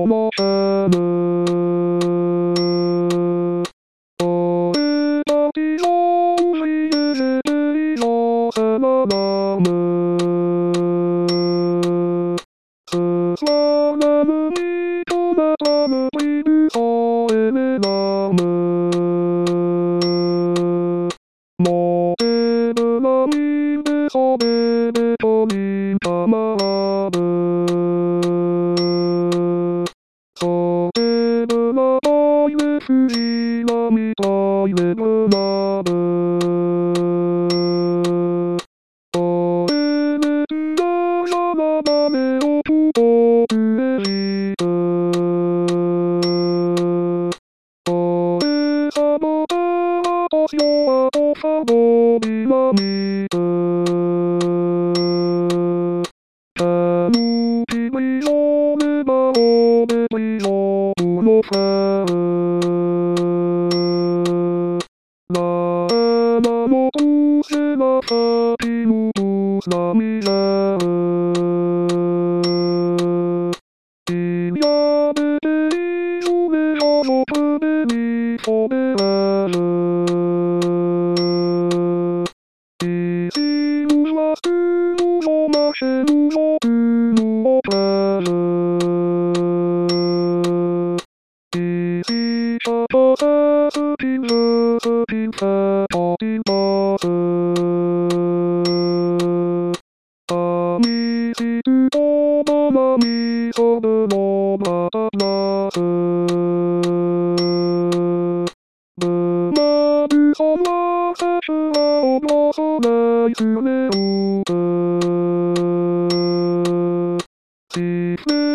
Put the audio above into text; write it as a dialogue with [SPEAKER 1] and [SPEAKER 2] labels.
[SPEAKER 1] のシャム俺たちの教えての花ナムスワナムにとなたむビルホエメナムモテブナミベソベベトリタマーブソテブナトイレスリナミトイレブナブオエレキナシャナバメオプトクエリブオエサボタワトショアトサボビナミブタヌキビヨネバオベビヨウノファラーナノクセナサピヌクサミライヤベテイジュメシャジョプベニソベラズイシヌワスヌジョマシェヌジョクヌオパズイシシャパサスピンズスピンサポピンバスアミシクトバナミソブノバタナスブナブソワサシュアオノソナイスネウプシスネ